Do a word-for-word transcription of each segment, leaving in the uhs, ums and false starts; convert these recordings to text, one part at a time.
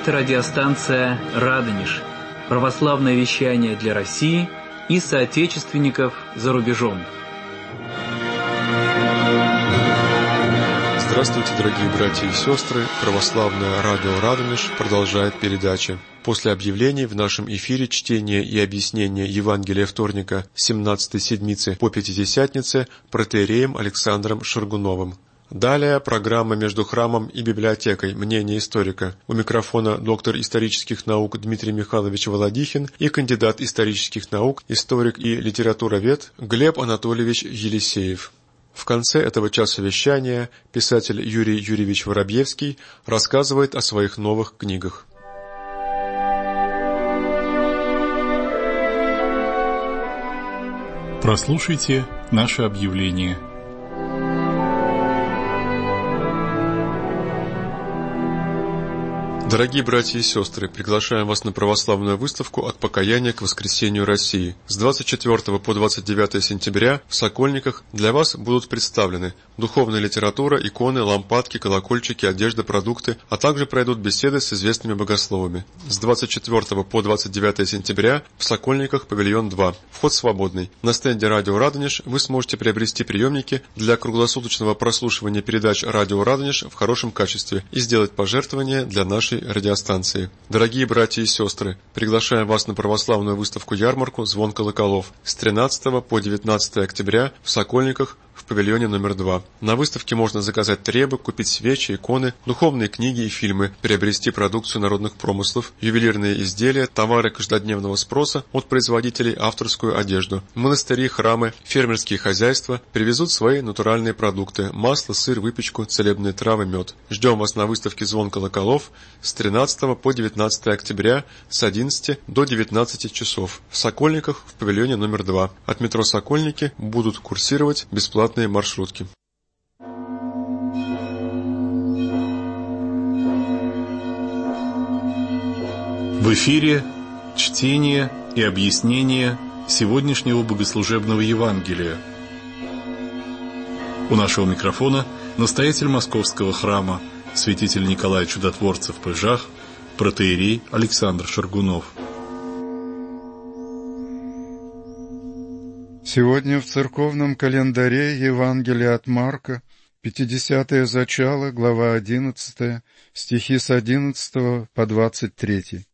Это радиостанция «Радонеж», православное вещание для России и соотечественников за рубежом. Здравствуйте, дорогие братья и сестры! Православное радио «Радонеж» продолжает передачи. После объявлений в нашем эфире чтение и объяснение Евангелия вторника семнадцатой седмицы по Пятидесятнице протоиереем Александром Шаргуновым. Далее программа «Между храмом и библиотекой. Мнение историка». У микрофона доктор исторических наук Дмитрий Михайлович Володихин и кандидат исторических наук, историк и литературовед Глеб Анатольевич Елисеев. В конце этого часа вещания писатель Юрий Юрьевич Воробьевский рассказывает о своих новых книгах. Прослушайте наше объявление. Дорогие братья и сестры, приглашаем вас на православную выставку «От покаяния к воскресению России». С двадцать четвёртого по двадцать девятое сентября в Сокольниках для вас будут представлены духовная литература, иконы, лампадки, колокольчики, одежда, продукты, а также пройдут беседы с известными богословами. С двадцать четвёртого по двадцать девятое сентября в Сокольниках павильон два. Вход свободный. На стенде «Радио Радонеж» вы сможете приобрести приемники для круглосуточного прослушивания передач «Радио Радонеж» в хорошем качестве и сделать пожертвование для нашей радиостанции. Дорогие братья и сестры, приглашаем вас на православную выставку-ярмарку «Звон колоколов» с тринадцатого по девятнадцатое октября в Сокольниках в павильоне номер два. На выставке можно заказать требы, купить свечи, иконы, духовные книги и фильмы, приобрести продукцию народных промыслов, ювелирные изделия, товары каждодневного спроса от производителей, авторскую одежду. Монастыри, храмы, фермерские хозяйства привезут свои натуральные продукты: масло, сыр, выпечку, целебные травы, мед. Ждем вас на выставке «Звон колоколов» с тринадцатого по девятнадцатое октября с одиннадцати до девятнадцати часов в Сокольниках в павильоне номер два. От метро Сокольники будут курсировать бесплатно маршрутки. В эфире чтение и объяснение сегодняшнего богослужебного Евангелия. У нашего микрофона настоятель Московского храма, святитель Николай Чудотворцев Пыжах, протоиерей Александр Шаргунов. Сегодня в церковном календаре Евангелие от Марка, пятидесятое зачало, глава одиннадцатая, стихи с одиннадцатого по двадцать третий.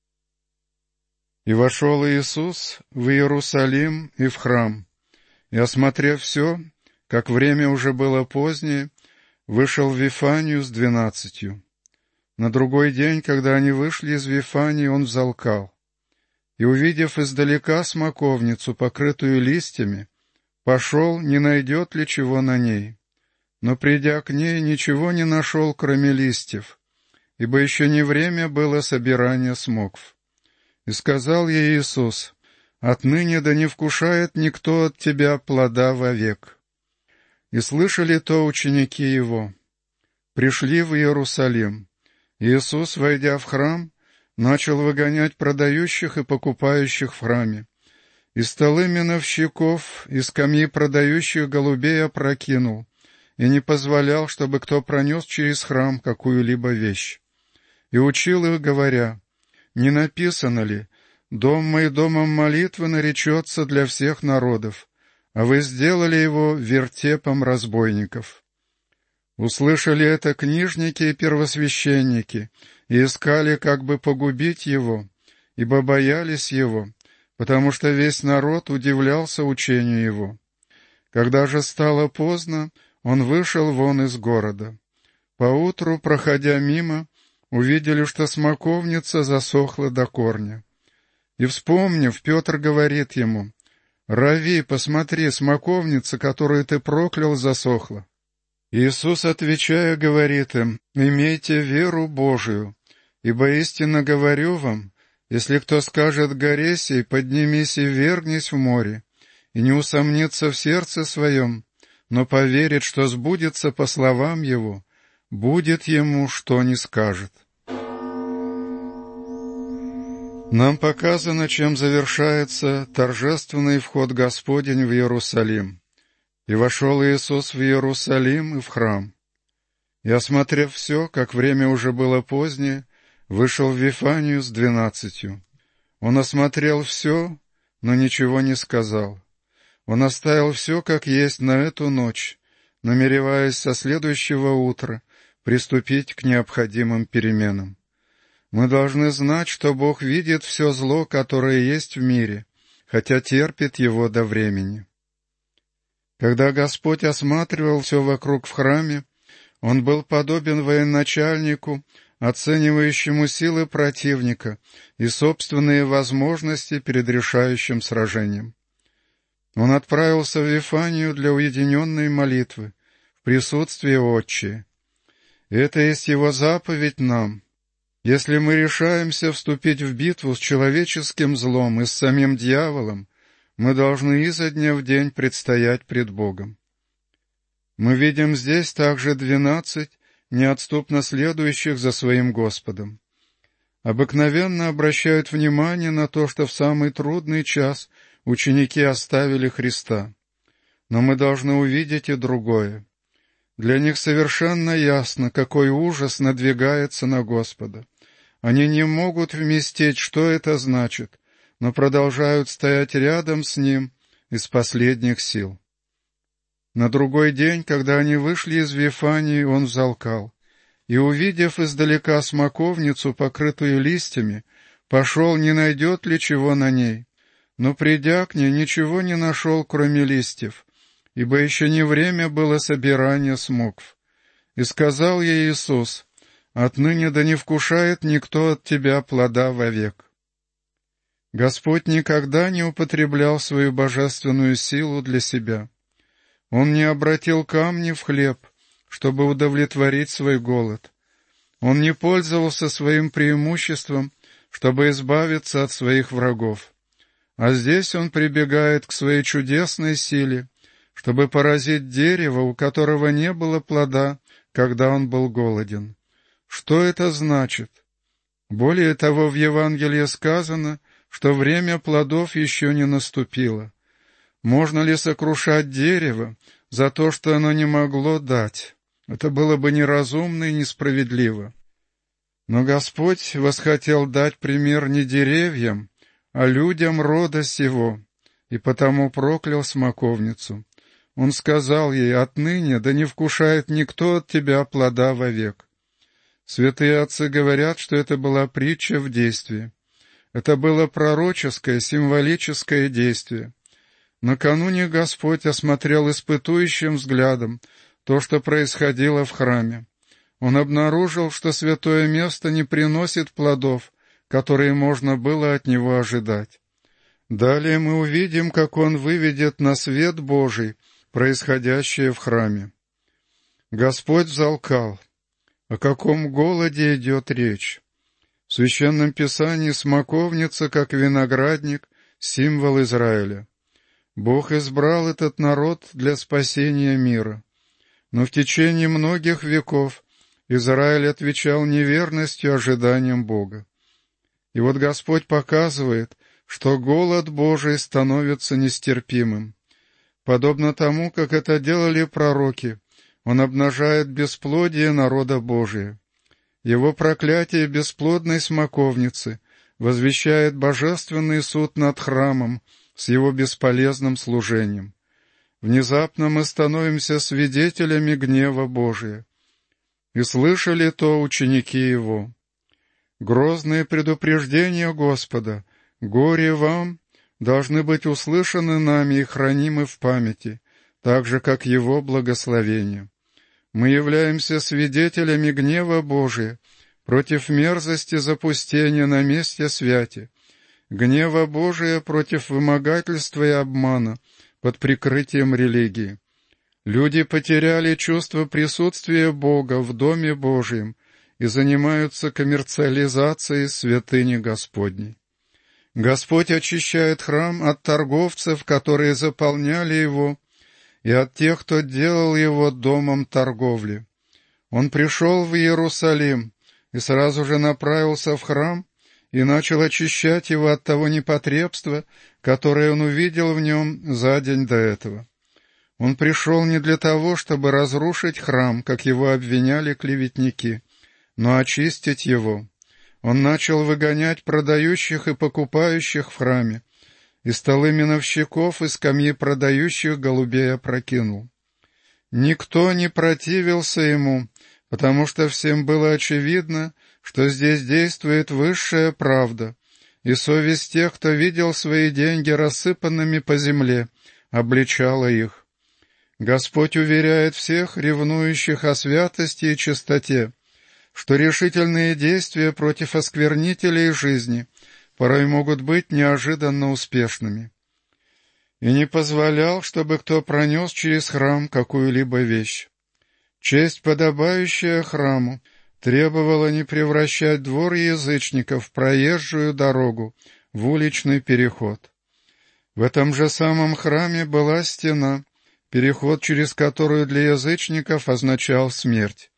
«И вошел Иисус в Иерусалим и в храм, и, осмотрев все, как время уже было позднее, вышел в Вифанию с двенадцатью. На другой день, когда они вышли из Вифании, он взалкал. И, увидев издалека смоковницу, покрытую листьями, пошел, не найдет ли чего на ней. Но, придя к ней, ничего не нашел, кроме листьев, ибо еще не время было собирания смокв. И сказал ей Иисус: «Отныне да не вкушает никто от тебя плода вовек». И слышали то ученики его. Пришли в Иерусалим. Иисус, войдя в храм, начал выгонять продающих и покупающих в храме. И столы миновщиков, и скамьи продающих голубей опрокинул, и не позволял, чтобы кто пронес через храм какую-либо вещь. И учил их, говоря: «Не написано ли: дом мой домом молитвы наречется для всех народов, а вы сделали его вертепом разбойников». Услышали это книжники и первосвященники, и искали, как бы погубить его, ибо боялись его, потому что весь народ удивлялся учению его. Когда же стало поздно, он вышел вон из города. Поутру, проходя мимо, увидели, что смоковница засохла до корня. И, вспомнив, Петр говорит ему: «Рави, посмотри, смоковница, которую ты проклял, засохла». Иисус, отвечая, говорит им: «Имейте веру Божию, ибо истинно говорю вам, если кто скажет горе сей: поднимись и ввергнись в море, и не усомнится в сердце своем, но поверит, что сбудется по словам его, будет ему, что ни скажет». Нам показано, чем завершается торжественный вход Господень в Иерусалим. «И вошел Иисус в Иерусалим и в храм. И, осмотрев все, как время уже было позднее, вышел в Вифанию с двенадцатью. Он осмотрел все, но ничего не сказал. Он оставил все как есть на эту ночь, намереваясь со следующего утра приступить к необходимым переменам. Мы должны знать, что Бог видит все зло, которое есть в мире, хотя терпит его до времени. Когда Господь осматривал все вокруг в храме, Он был подобен военачальнику, оценивающему силы противника и собственные возможности перед решающим сражением. Он отправился в Вифанию для уединенной молитвы, в присутствии Отче. Это есть Его заповедь нам. Если мы решаемся вступить в битву с человеческим злом и с самим дьяволом, мы должны изо дня в день предстоять пред Богом. Мы видим здесь также двенадцать, неотступно следующих за своим Господом. Обыкновенно обращают внимание на то, что в самый трудный час ученики оставили Христа. Но мы должны увидеть и другое. Для них совершенно ясно, какой ужас надвигается на Господа. Они не могут вместить, что это значит, но продолжают стоять рядом с Ним из последних сил. На другой день, когда они вышли из Вифании, Он взалкал, и, увидев издалека смоковницу, покрытую листьями, пошел, не найдет ли чего на ней. Но, придя к ней, ничего не нашел, кроме листьев, ибо еще не время было собирания смокв. И сказал ей Иисус: «Отныне да не вкушает никто от тебя плода вовек». Господь никогда не употреблял свою божественную силу для себя. Он не обратил камни в хлеб, чтобы удовлетворить свой голод. Он не пользовался своим преимуществом, чтобы избавиться от своих врагов. А здесь он прибегает к своей чудесной силе, чтобы поразить дерево, у которого не было плода, когда он был голоден. Что это значит? Более того, в Евангелии сказано, что время плодов еще не наступило. Можно ли сокрушать дерево за то, что оно не могло дать? Это было бы неразумно и несправедливо. Но Господь восхотел дать пример не деревьям, а людям рода сего, и потому проклял смоковницу. Он сказал ей: «Отныне да не вкушает никто от тебя плода вовек». Святые отцы говорят, что это была притча в действии. Это было пророческое, символическое действие. Накануне Господь осмотрел испытующим взглядом то, что происходило в храме. Он обнаружил, что святое место не приносит плодов, которые можно было от него ожидать. Далее мы увидим, как Он выведет на свет Божий происходящее в храме. Господь взалкал. О каком голоде идет речь? В Священном Писании смоковница, как виноградник, символ Израиля. Бог избрал этот народ для спасения мира. Но в течение многих веков Израиль отвечал неверностью ожиданиям Бога. И вот Господь показывает, что голод Божий становится нестерпимым. Подобно тому, как это делали пророки, Он обнажает бесплодие народа Божия. Его проклятие бесплодной смоковницы возвещает божественный суд над храмом с его бесполезным служением. Внезапно мы становимся свидетелями гнева Божия. И слышали то ученики Его. Грозные предупреждения Господа, горе вам, должны быть услышаны нами и хранимы в памяти, так же, как Его благословение. Мы являемся свидетелями гнева Божия против мерзости запустения на месте святи, гнева Божия против вымогательства и обмана под прикрытием религии. Люди потеряли чувство присутствия Бога в Доме Божьем и занимаются коммерциализацией святыни Господней. Господь очищает храм от торговцев, которые заполняли его, и от тех, кто делал его домом торговли. Он пришел в Иерусалим и сразу же направился в храм и начал очищать его от того непотребства, которое он увидел в нем за день до этого. Он пришел не для того, чтобы разрушить храм, как его обвиняли клеветники, но очистить его. Он начал выгонять продающих и покупающих в храме, и столы миновщиков и скамьи продающих голубей опрокинул. Никто не противился ему, потому что всем было очевидно, что здесь действует высшая правда, и совесть тех, кто видел свои деньги рассыпанными по земле, обличала их. Господь уверяет всех, ревнующих о святости и чистоте, что решительные действия против осквернителей жизни порой могут быть неожиданно успешными. И не позволял, чтобы кто пронес через храм какую-либо вещь. Честь, подобающая храму, требовала не превращать двор язычников в проезжую дорогу, в уличный переход. В этом же самом храме была стена, переход через которую для язычников означал смерть.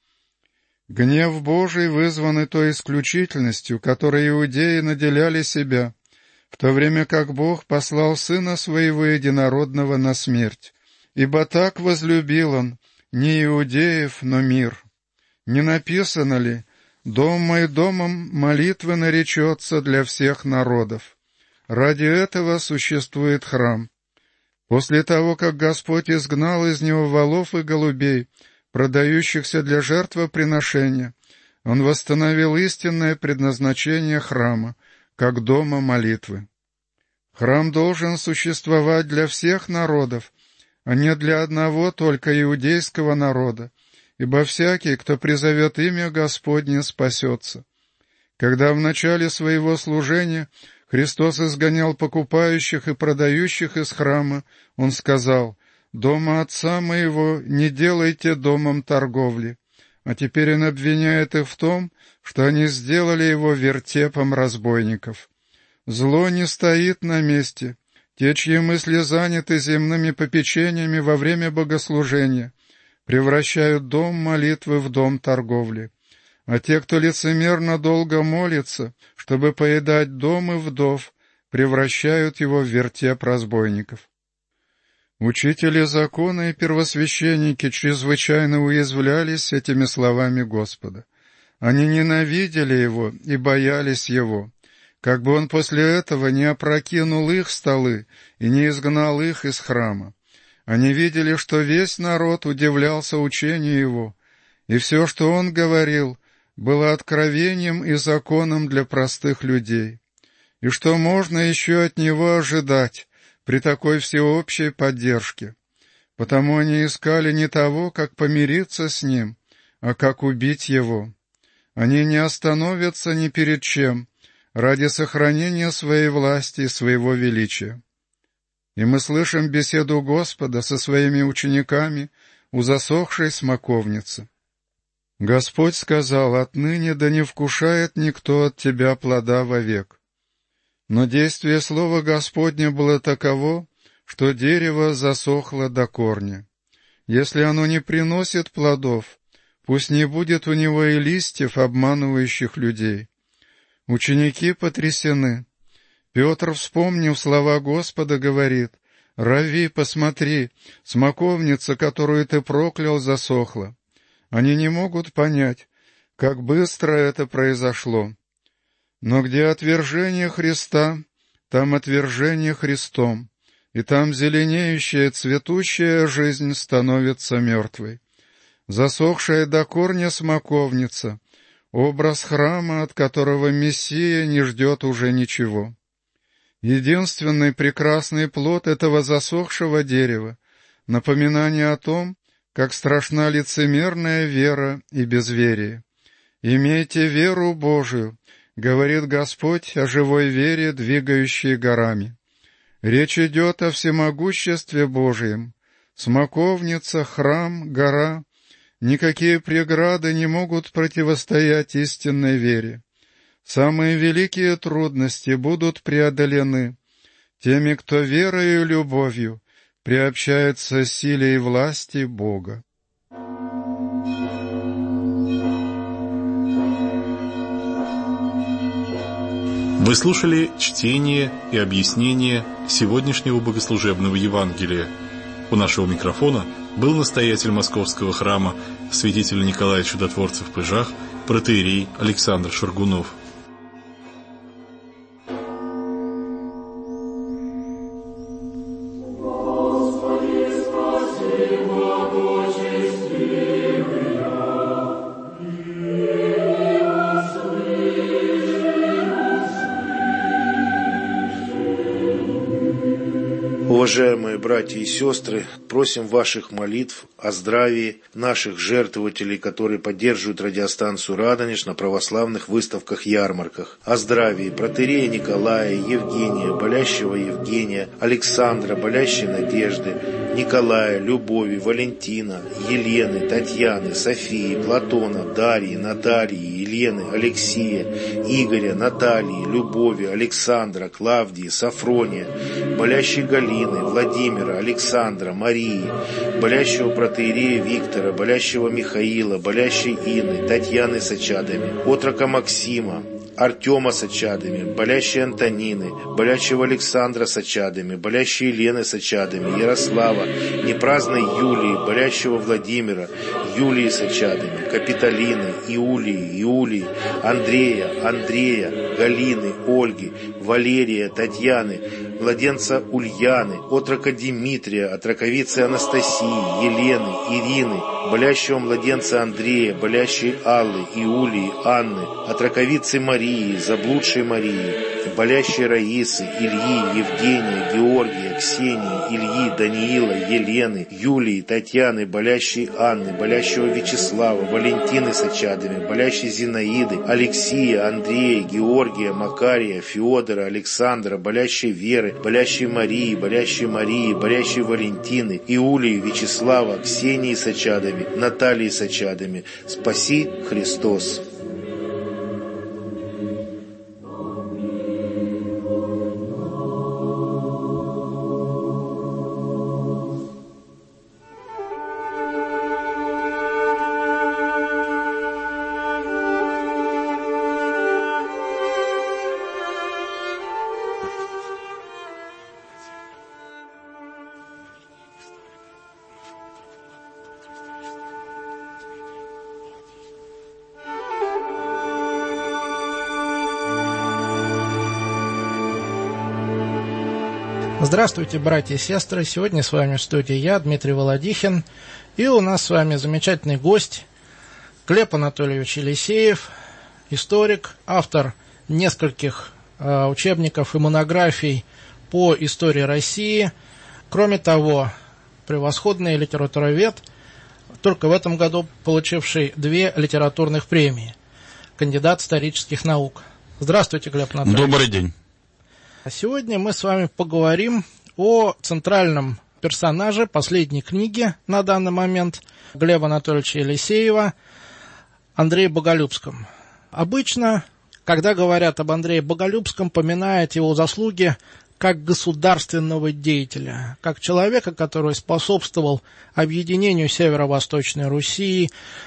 Гнев Божий, вызванный той исключительностью, которой иудеи наделяли себя, в то время как Бог послал Сына Своего Единородного на смерть. Ибо так возлюбил Он не иудеев, но мир. Не написано ли: «Дом мой домом молитвы наречется для всех народов»? Ради этого существует храм. После того, как Господь изгнал из него волов и голубей, продающихся для жертвоприношения, Он восстановил истинное предназначение храма, как дома молитвы. Храм должен существовать для всех народов, а не для одного только иудейского народа, ибо всякий, кто призовет имя Господне, спасется. Когда в начале своего служения Христос изгонял покупающих и продающих из храма, Он сказал: «Дома Отца Моего не делайте домом торговли». А теперь Он обвиняет их в том, что они сделали его вертепом разбойников. Зло не стоит на месте. Те, чьи мысли заняты земными попечениями во время богослужения, превращают дом молитвы в дом торговли. А те, кто лицемерно долго молится, чтобы поедать дом и вдов, превращают его в вертеп разбойников. Учители закона и первосвященники чрезвычайно уязвлялись этими словами Господа. Они ненавидели Его и боялись Его, как бы Он после этого не опрокинул их столы и не изгнал их из храма. Они видели, что весь народ удивлялся учению Его, и все, что Он говорил, было откровением и законом для простых людей. И что можно еще от Него ожидать при такой всеобщей поддержке? Потому они искали не того, как помириться с Ним, а как убить Его. Они не остановятся ни перед чем ради сохранения своей власти и своего величия. И мы слышим беседу Господа со своими учениками у засохшей смоковницы. Господь сказал: «Отныне да не вкушает никто от тебя плода вовек». Но действие слова Господня было таково, что дерево засохло до корня. Если оно не приносит плодов, пусть не будет у него и листьев, обманывающих людей. Ученики потрясены. Петр, вспомнив слова Господа, говорит: «Рави, посмотри, смоковница, которую ты проклял, засохла». Они не могут понять, как быстро это произошло. Но где отвержение Христа, там отвержение Христом, и там зеленеющая, цветущая жизнь становится мертвой. Засохшая до корня смоковница — образ храма, от которого Мессия не ждет уже ничего. Единственный прекрасный плод этого засохшего дерева — напоминание о том, как страшна лицемерная вера и безверие. «Имейте веру Божию», — говорит Господь о живой вере, двигающей горами. Речь идет о всемогуществе Божьем. Смоковница, храм, гора — никакие преграды не могут противостоять истинной вере. Самые великие трудности будут преодолены теми, кто верой и любовью приобщается силе и власти Бога. Вы слушали чтение и объяснение сегодняшнего богослужебного Евангелия. У нашего микрофона был настоятель Московского храма святитель Николай Чудотворцев-Пыжах, протоиерей Александр Шаргунов. Уважаемые братья и сестры, просим ваших молитв о здравии наших жертвователей, которые поддерживают радиостанцию «Радонеж» на православных выставках-ярмарках. О здравии протоиерея Николая, Евгения, болящего Евгения, Александра, болящей Надежды, Николая, Любови, Валентина, Елены, Татьяны, Софии, Платона, Дарьи, Натальи, Елены, Алексея, Игоря, Натальи, Любови, Александра, Клавдии, Сафрония, болящей Галины, Владимира, Александра, Марии, болящего протоиерея Виктора, болящего Михаила, болящей Инны, Татьяны с очадами, отрока Максима, Артема с очадами, болящей Антонины, болящего Александра с очадами, болящей Елены с очадами, Ярослава, непраздной Юлии, болящего Владимира, Юлии с очадами, Капитолины, Иулии, Иулии, Андрея, Андрея, Галины, Ольги, Валерия, Татьяны, младенца Ульяны, отрока Дмитрия, отроковицы Анастасии, Елены, Ирины, болящего младенца Андрея, болящей Аллы, Иулии, Анны, отроковицы Марии, заблудшей Марии, болящей Раисы, Ильи, Евгения, Георгия, Ксении, Ильи, Даниила, Елены, Юлии, Татьяны, болящей Анны, болящего Вячеслава, Валентины с очадами, болящей Зинаиды, Алексея, Андрея, Георгия, Макария, Феодора, Александра, болящей Веры, болящей Марии, болящей Марии, болящей Валентины, Иулии, Вячеслава, Ксении с очадами, Натальи с очадами. Спаси Христос! Здравствуйте, братья и сестры! Сегодня с вами в студии я, Дмитрий Володихин, и у нас с вами замечательный гость Глеб Анатольевич Елисеев, историк, автор нескольких э, учебников и монографий по истории России. Кроме того, превосходный литературовед, только в этом году получивший две литературных премии, кандидат исторических наук. Здравствуйте, Глеб Анатольевич. Добрый день. Сегодня мы с вами поговорим о центральном персонаже последней книги на данный момент Глеба Анатольевича Елисеева, Андрее Боголюбском. Обычно, когда говорят об Андрее Боголюбском, поминают его заслуги как государственного деятеля, как человека, который способствовал объединению Северо-Восточной Руси,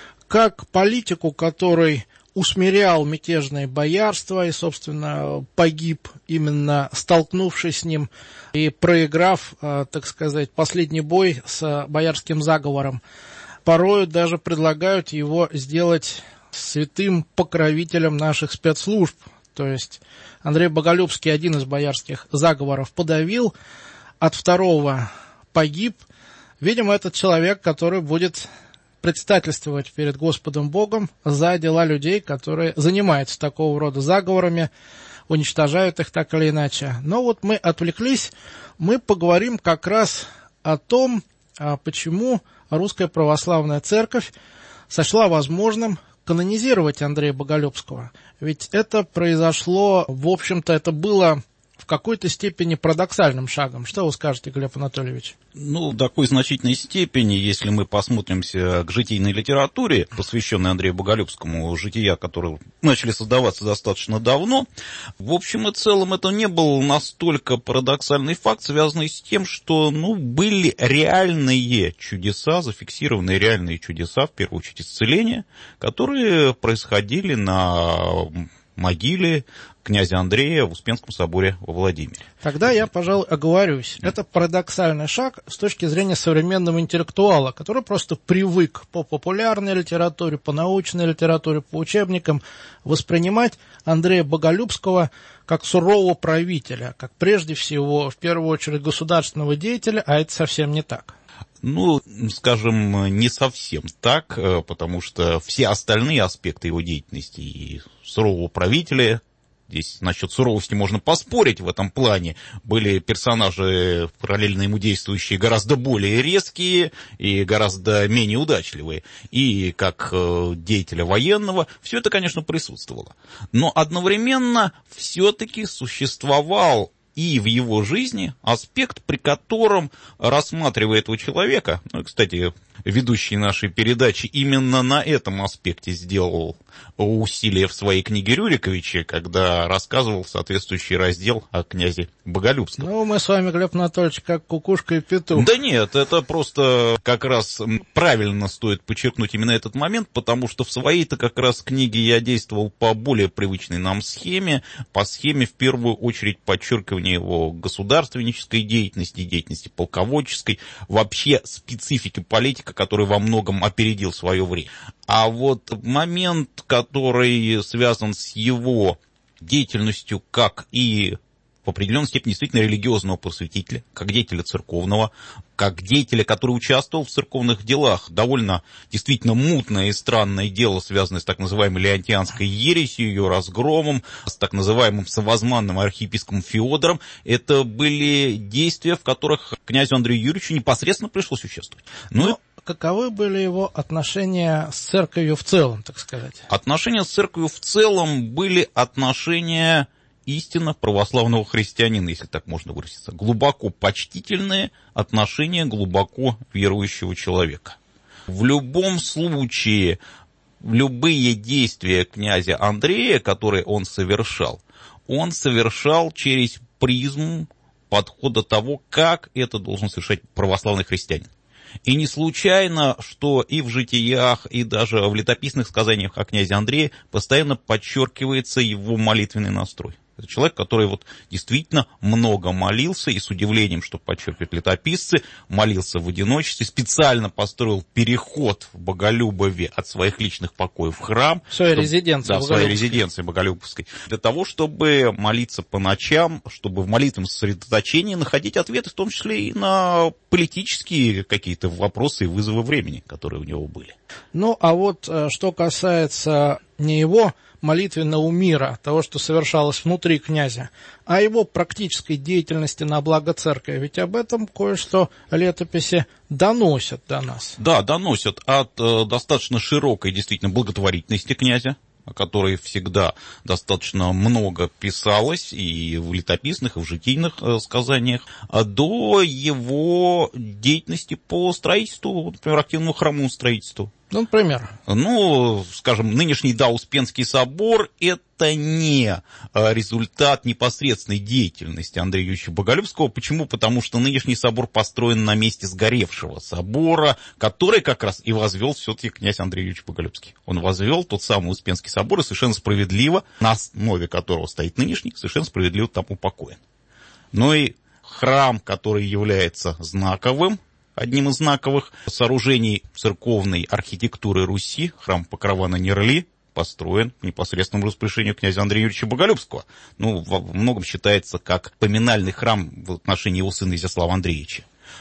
как политику, который усмирял мятежное боярство и, собственно, погиб, именно столкнувшись с ним и проиграв, так сказать, последний бой с боярским заговором. Порою даже предлагают его сделать святым покровителем наших спецслужб. То есть Андрей Боголюбский один из боярских заговоров подавил, от второго погиб. Видимо, этот человек, который будет предстательствовать перед Господом Богом за дела людей, которые занимаются такого рода заговорами, уничтожают их так или иначе. Но вот мы отвлеклись, мы поговорим как раз о том, почему Русская Православная Церковь сочла возможным канонизировать Андрея Боголюбского. Ведь это произошло, в общем-то, это было в какой-то степени парадоксальным шагом. Что вы скажете, Глеб Анатольевич? Ну, в такой значительной степени, если мы посмотримся к житийной литературе, посвященной Андрею Боголюбскому, жития, которые начали создаваться достаточно давно, в общем и целом это не был настолько парадоксальный факт, связанный с тем, что, ну, были реальные чудеса, зафиксированные реальные чудеса, в первую очередь исцеления, которые происходили на могиле князя Андрея в Успенском соборе во Владимире. Тогда я, пожалуй, оговорюсь. Это парадоксальный шаг с точки зрения современного интеллектуала, который просто привык по популярной литературе, по научной литературе, по учебникам воспринимать Андрея Боголюбского как сурового правителя, как прежде всего, в первую очередь, государственного деятеля, а это совсем не так. Ну, скажем, не совсем так, потому что все остальные аспекты его деятельности, и сурового правителя, Здесь насчет суровости можно поспорить в этом плане. Были персонажи, параллельно ему действующие, гораздо более резкие и гораздо менее удачливые. И как деятеля военного все это, конечно, присутствовало. Но одновременно все-таки существовал и в его жизни аспект, при котором, рассматривая этого человека, ну, кстати, ведущий нашей передачи именно на этом аспекте сделал усилия в своей книге Рюриковича, когда рассказывал соответствующий раздел о князе Боголюбском. Ну, мы с вами, Глеб Анатольевич, как кукушка и петух. Да нет, это просто как раз правильно стоит подчеркнуть именно этот момент, потому что в своей-то как раз книге я действовал по более привычной нам схеме, по схеме в первую очередь подчеркивания его государственнической деятельности, деятельности полководческой, вообще специфики политики, который во многом опередил свое время. А вот момент, который связан с его деятельностью как и в определенной степени действительно религиозного просветителя, как деятеля церковного, как деятеля, который участвовал в церковных делах. Довольно действительно мутное и странное дело, связанное с так называемой леонтианской ересью, ее разгромом, с так называемым самозванным архиепископом Феодором. Это были действия, в которых князю Андрею Юрьевичу непосредственно пришлось участвовать. Ну, Но каковы были его отношения с церковью в целом, так сказать? Отношения с церковью в целом были отношения истинно православного христианина, если так можно выразиться. Глубоко почтительные отношения глубоко верующего человека. В любом случае, любые действия князя Андрея, которые он совершал, он совершал через призму подхода того, как это должен совершать православный христианин. И не случайно, что и в житиях, и даже в летописных сказаниях о князе Андрее постоянно подчеркивается его молитвенный настрой. Это человек, который вот действительно много молился, и с удивлением, что подчеркивают летописцы, молился в одиночестве, специально построил переход в Боголюбове от своих личных покоев в храм. В своей резиденции. Да, в своей резиденции Боголюбовской. Для того, чтобы молиться по ночам, чтобы в молитвенном сосредоточении находить ответы, в том числе и на политические какие-то вопросы и вызовы времени, которые у него были. Ну, а вот что касается не его молитвенного мира, того, что совершалось внутри князя, а его практической деятельности на благо церкви. Ведь об этом кое-что летописи доносят до нас. Да, доносят от э, достаточно широкой действительно благотворительности князя, о которой всегда достаточно много писалось и в летописных, и в житийных э, сказаниях, до его деятельности по строительству, например, активному храмовому строительству. Ну, например? Ну, скажем, нынешний, да, Успенский собор – это не результат непосредственной деятельности Андрея Юрьевича Боголюбского. Почему? Потому что нынешний собор построен на месте сгоревшего собора, который как раз и возвел все-таки князь Андрей Юрьевич Боголюбский. Он возвел тот самый Успенский собор и совершенно справедливо, на основе которого стоит нынешний, совершенно справедливо там упокоен. Ну и храм, который является знаковым, одним из знаковых сооружений церковной архитектуры Руси, храм Покрова на Нерли, построен по непосредственному распоряжению князя Андрея Юрьевича Боголюбского. Ну, во многом считается как поминальный храм в отношении его сына Изяслава Андреевича.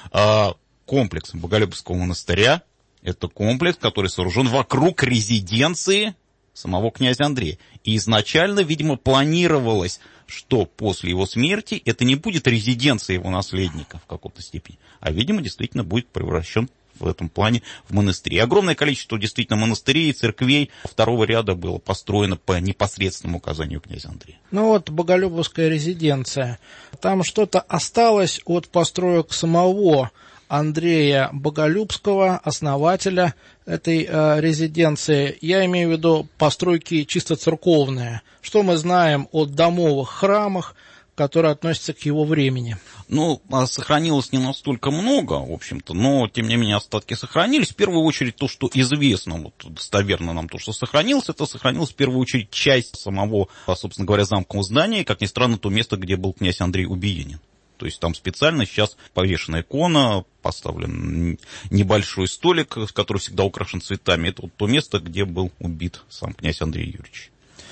А комплекс Боголюбского монастыря – это комплекс, который сооружен вокруг резиденции самого князя Андрея. И изначально, видимо, планировалось, что после его смерти это не будет резиденция его наследника в какой-то степени, а, видимо, действительно будет превращен в этом плане в монастыри. Огромное количество действительно монастырей и церквей второго ряда было построено по непосредственному указанию князя Андрея. Ну вот Боголюбовская резиденция. Там что-то осталось от построек самого Андрея Боголюбского, основателя этой э, резиденции. Я имею в виду постройки чисто церковные. Что мы знаем о домовых храмах, которые относятся к его времени? Ну, сохранилось не настолько много, в общем-то, но, тем не менее, остатки сохранились. В первую очередь, то, что известно, вот, достоверно нам то, что сохранилось, это сохранилась в первую очередь часть самого, собственно говоря, замкового здания, как ни странно, то место, где был князь Андрей Убиенин. То есть там специально сейчас повешена икона, поставлен небольшой столик, который всегда украшен цветами. Это вот то место, где был убит сам князь Андрей Юрьевич.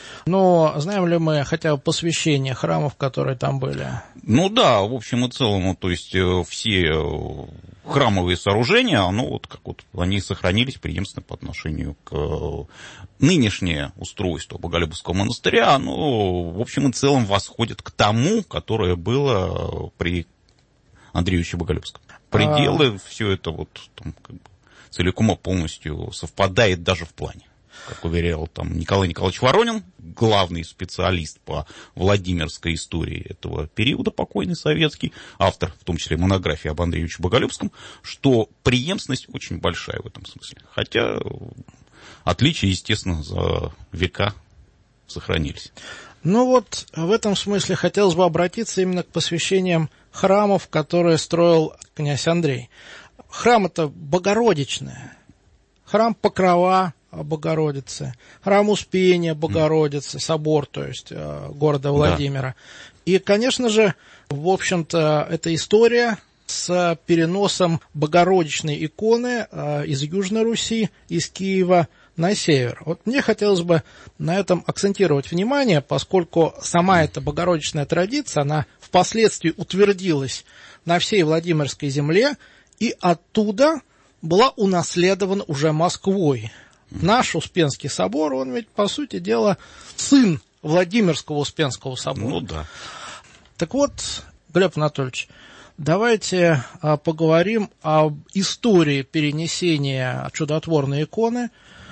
Но знаем ли мы хотя бы посвящение храмов, которые там были? Ну да, в общем и целом, то есть все храмовые сооружения, ну, вот как вот они сохранились преемственно по отношению к нынешнее устройство Боголюбовского монастыря, оно, в общем и целом, восходит к тому, которое было при Андреевиче Боголюбском. Пределы, а... все это вот там, как бы, целиком и полностью совпадает даже в плане. Как уверял там Николай Николаевич Воронин, главный специалист по Владимирской истории этого периода, покойный советский, автор, в том числе монографии об Андреевиче Боголюбском, что преемственность очень большая в этом смысле. Хотя отличия, естественно, за века сохранились. Ну вот, в этом смысле хотелось бы обратиться именно к посвящениям храмов, которые строил князь Андрей. Храм это Богородичный, храм Покрова Богородицы, храм Успения Богородицы, собор, то есть э, города Владимира. Да. И, конечно же, в общем-то, эта история с переносом Богородичной иконы э, из Южной Руси, из Киева на север. Вот мне хотелось бы на этом акцентировать внимание, поскольку сама эта богородичная традиция, она впоследствии утвердилась на всей Владимирской земле и оттуда была унаследована уже Москвой. Наш Успенский собор, он ведь, по сути дела, сын Владимирского Успенского собора. Ну да. Так вот, Глеб Анатольевич, давайте а, поговорим об истории перенесения чудотворной иконы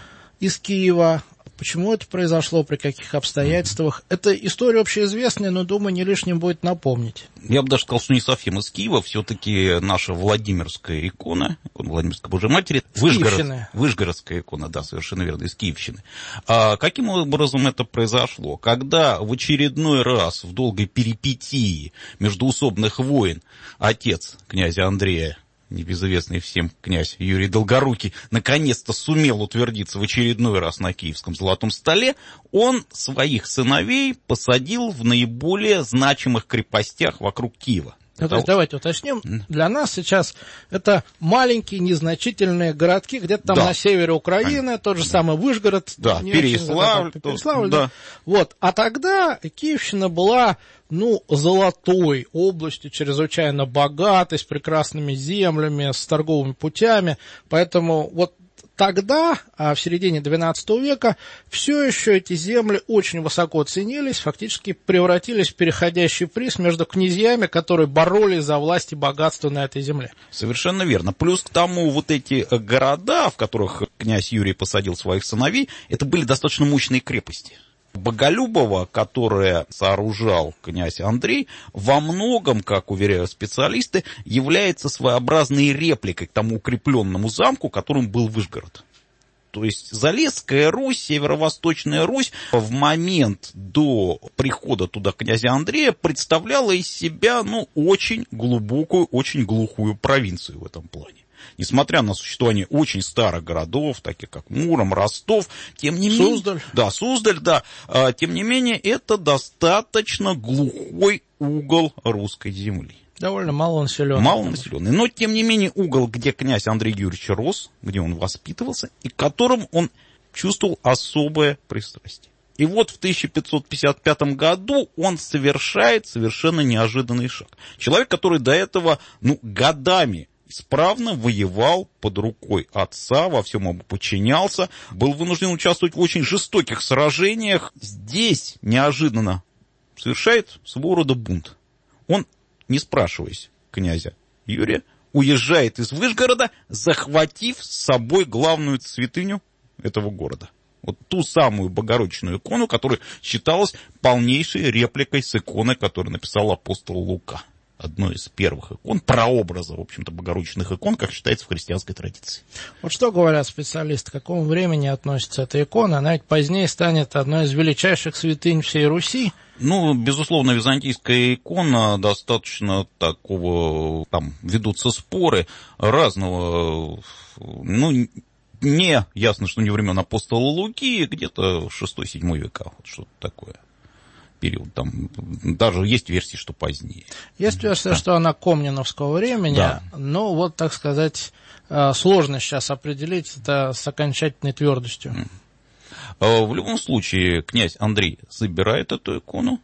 из Киева. Почему это произошло, при каких обстоятельствах. Это история общеизвестная, но, думаю, не лишним будет напомнить. Я бы даже сказал, что не совсем из Киева. Все-таки наша Владимирская икона, икона Владимирской Божьей Матери, Выжгород, Выжгородская икона, да, совершенно верно, из Киевщины. А каким образом это произошло? Когда в очередной раз в долгой перипетии междоусобных войн отец князя Андрея, небезызвестный всем князь Юрий Долгорукий, наконец-то сумел утвердиться в очередной раз на Киевском золотом столе, он своих сыновей посадил в наиболее значимых крепостях вокруг Киева. Ну, то есть, давайте уточним, для нас сейчас это маленькие, незначительные городки, где-то там да. на севере Украины, тот же самый Выжгород, да, Переяславль, очень, Переяславль, да. да. Вот, а тогда Киевщина была, ну, золотой областью, чрезвычайно богатой, с прекрасными землями, с торговыми путями, поэтому вот тогда, а в середине двенадцатого века, все еще эти земли очень высоко ценились, фактически превратились в переходящий приз между князьями, которые боролись за власть и богатство на этой земле. Совершенно верно. Плюс к тому, вот эти города, в которых князь Юрий посадил своих сыновей, это были достаточно мощные крепости. Боголюбово, которое сооружал князь Андрей, во многом, как уверяют специалисты, является своеобразной репликой к тому укрепленному замку, которым был Выжгород. То есть Залесская Русь, Северо-Восточная Русь в момент до прихода туда князя Андрея представляла из себя, ну, очень глубокую, очень глухую провинцию в этом плане. Несмотря на существование очень старых городов, таких как Муром, Ростов, тем не менее... Суздаль. Да, Суздаль, да. А, тем не менее, это достаточно глухой угол русской земли. Довольно малонаселенный. Малонаселенный. Но, тем не менее, угол, где князь Андрей Юрьевич рос, где он воспитывался, и к которому он чувствовал особое пристрастие. И вот в тысяча пятьсот пятьдесят пятом году он совершает совершенно неожиданный шаг. Человек, который до этого, ну, годами исправно воевал под рукой отца, во всем ему подчинялся, был вынужден участвовать в очень жестоких сражениях. Здесь неожиданно совершает своего рода бунт. Он, не спрашиваясь князя Юрия, уезжает из Выжгорода, захватив с собой главную святыню этого города. Вот ту самую Богородичную икону, которая считалась полнейшей репликой с иконой, которую написал апостол Лука. Одной из первых икон, прообраза, в общем-то, богородичных икон, как считается в христианской традиции. Вот что говорят специалисты, к какому времени относится эта икона? Она ведь позднее станет одной из величайших святынь всей Руси. Ну, безусловно, византийская икона достаточно такого, там ведутся споры разного, ну, не ясно, что не времен апостола Луки, где-то шестой-седьмой века, вот что-то такое. Период, там, даже есть версии, что позднее. Есть версия, да. что она комненовского времени, да. но вот, так сказать, сложно сейчас определить это с окончательной твердостью. В любом случае, князь Андрей забирает эту икону,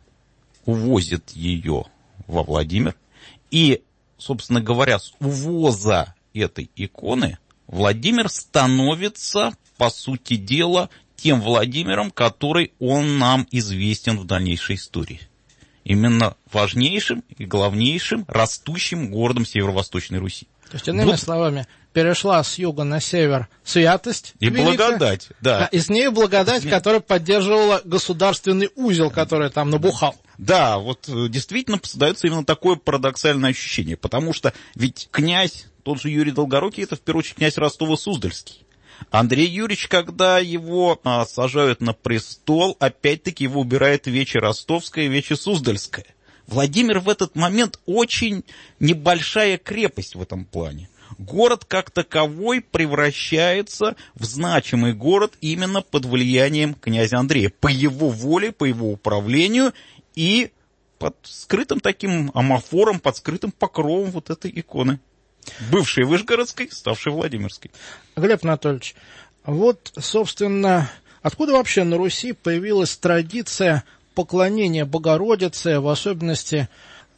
увозит ее во Владимир, и, собственно говоря, с увоза этой иконы Владимир становится, по сути дела, тем Владимиром, который он нам известен в дальнейшей истории. Именно важнейшим и главнейшим растущим городом Северо-Восточной Руси. То есть, иными вот. словами, перешла с юга на север святость и великая, благодать, да. А, и с ней благодать, с... которая поддерживала государственный узел, который там набухал. Да, вот действительно создается именно такое парадоксальное ощущение, потому что ведь князь, тот же Юрий Долгорукий, это в первую очередь князь Ростово-Суздальский. Андрей Юрьевич, когда его а, сажают на престол, опять-таки его убирает Вече Ростовское и Вече Суздальское. Владимир в этот момент очень небольшая крепость в этом плане. Город как таковой превращается в значимый город именно под влиянием князя Андрея. По его воле, по его управлению и под скрытым таким амофором, под скрытым покровом вот этой иконы. Бывшей Вышгородской, ставшей Владимирской. Глеб Анатольевич, вот, собственно, откуда вообще на Руси появилась традиция поклонения Богородице, в особенности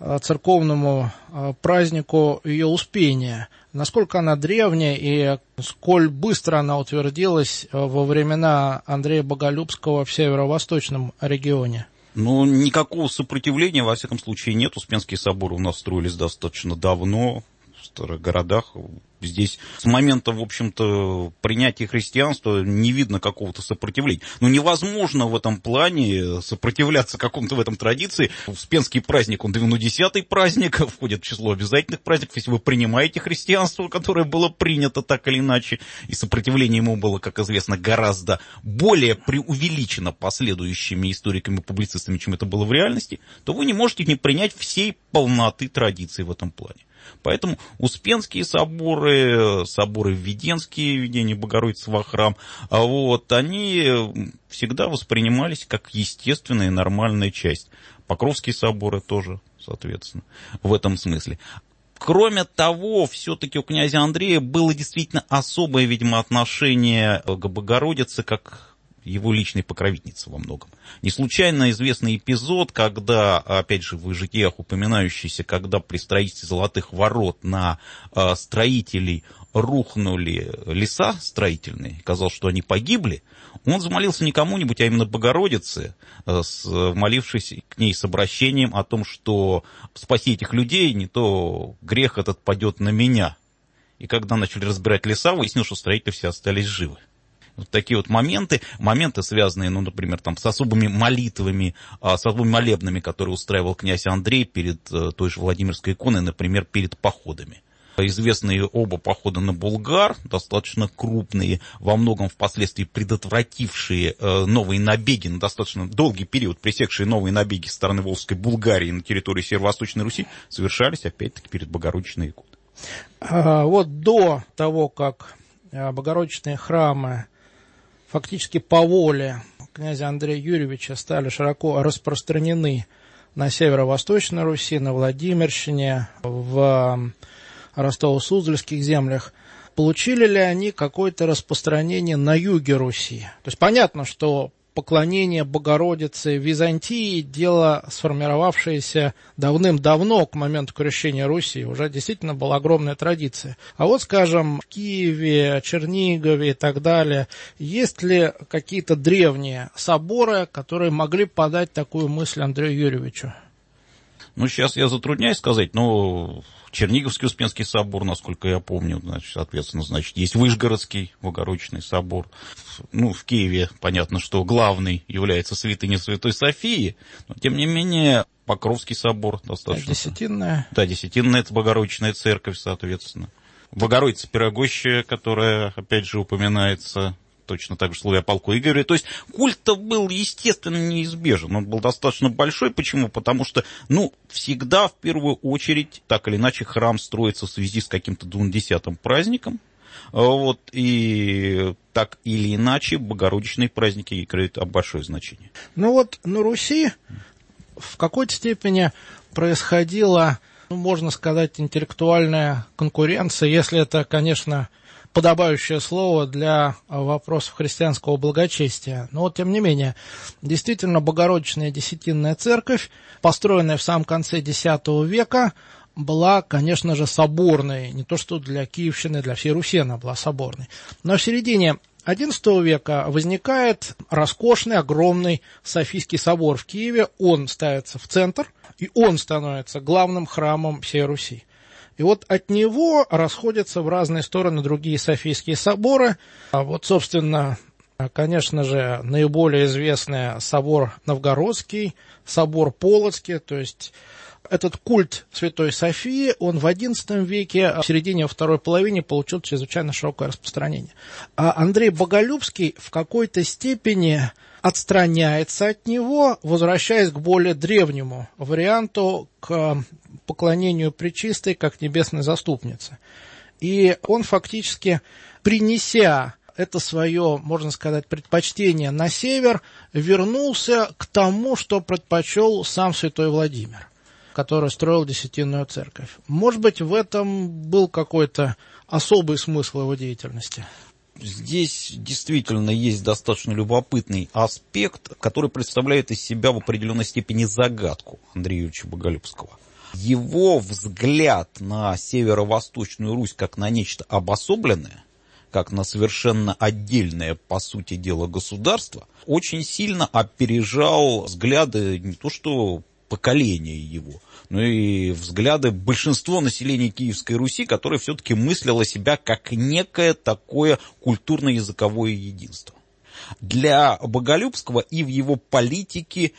церковному празднику ее Успения? Насколько она древняя и сколь быстро она утвердилась во времена Андрея Боголюбского в северо-восточном регионе? Ну, никакого сопротивления, во всяком случае, нет. Успенские соборы у нас строились достаточно давно, в старых городах. Здесь с момента, в общем-то, принятия христианства не видно какого-то сопротивления. Но невозможно в этом плане сопротивляться какому-то в этом традиции. Успенский праздник, он двенадцатый праздник, входит в число обязательных праздников. Если вы принимаете христианство, которое было принято так или иначе, и сопротивление ему было, как известно, гораздо более преувеличено последующими историками, публицистами, чем это было в реальности, то вы не можете не принять всей полноты традиции в этом плане. Поэтому Успенские соборы, соборы Введенские, введение Богородицы во храм, вот, они всегда воспринимались как естественная и нормальная часть. Покровские соборы тоже, соответственно, в этом смысле. Кроме того, все-таки у князя Андрея было действительно особое, видимо, отношение к Богородице, как его личной покровительницы во многом. Не случайно известный эпизод, когда, опять же, в житиях упоминающийся, когда при строительстве Золотых ворот на э, строителей рухнули леса строительные, казалось, что они погибли, он замолился не кому-нибудь, а именно Богородице, э, с, молившись к ней с обращением о том, что спаси этих людей, не то грех этот падет на меня. И когда начали разбирать леса, выяснилось, что строители все остались живы. Вот такие вот моменты, моменты, связанные, ну, например, там, с особыми молитвами, с особыми молебнами, которые устраивал князь Андрей перед той же Владимирской иконой, например, перед походами. Известные оба похода на Булгар, достаточно крупные, во многом впоследствии предотвратившие новые набеги, на достаточно долгий период пресекшие новые набеги со стороны Волжской Булгарии на территории Северо-Восточной Руси, совершались, опять-таки, перед Богородичной иконой. А, вот до того, как Богородичные храмы фактически по воле князя Андрея Юрьевича стали широко распространены на северо-восточной Руси, на Владимирщине, в Ростово-Суздальских землях. Получили ли они какое-то распространение на юге Руси? То есть понятно, что поклонение Богородице в Византии – дело, сформировавшееся давным-давно, к моменту крещения Руси, уже действительно была огромная традиция. А вот, скажем, в Киеве, Чернигове и так далее, есть ли какие-то древние соборы, которые могли подать такую мысль Андрею Юрьевичу? Ну, сейчас я затрудняюсь сказать, но Черниговский Успенский собор, насколько я помню, значит, соответственно, значит, есть Вышгородский Богородичный собор. Ну, в Киеве понятно, что главный является святыней Святой Софии, но, тем не менее, Покровский собор достаточно. Десятинная. Да, Десятинная, это Богородичная церковь, соответственно. Богородица Пирогощая, которая, опять же, упоминается точно так же в слове о полку Игоря. То есть культ был, естественно, неизбежен. Он был достаточно большой. Почему? Потому что, ну, всегда, в первую очередь, так или иначе, храм строится в связи с каким-то двунадесятым праздником. Вот, и так или иначе, богородичные праздники играют большое значение. Ну вот, на Руси в какой-то степени происходила, ну, можно сказать, интеллектуальная конкуренция, если это, конечно, подобающее слово для вопросов христианского благочестия. Но вот, тем не менее, действительно, Богородичная Десятинная церковь, построенная в самом конце X века, была, конечно же, соборной. Не то что для Киевщины, для всей Руси она была соборной. Но в середине одиннадцатого века возникает роскошный, огромный Софийский собор в Киеве. Он ставится в центр, и он становится главным храмом всей Руси. И вот от него расходятся в разные стороны другие Софийские соборы. А вот, собственно, конечно же, наиболее известный собор Новгородский, собор Полоцкий, то есть этот культ Святой Софии, он в одиннадцатом веке, в середине второй половины получил чрезвычайно широкое распространение. А Андрей Боголюбский в какой-то степени отстраняется от него, возвращаясь к более древнему варианту, к поклонению Пречистой как небесной заступнице. И он фактически, принеся это свое, можно сказать, предпочтение на север, вернулся к тому, что предпочел сам святой Владимир, который строил Десятинную церковь. Может быть, в этом был какой-то особый смысл его деятельности? Здесь действительно есть достаточно любопытный аспект, который представляет из себя в определенной степени загадку Андрея Юрьевича Боголюбского. Его взгляд на северо-восточную Русь как на нечто обособленное, как на совершенно отдельное, по сути дела, государство, очень сильно опережал взгляды не то что поколения его, но и взгляды большинства населения Киевской Руси, которое все-таки мыслило себя как некое такое культурно-языковое единство. Для Боголюбского и в его политике,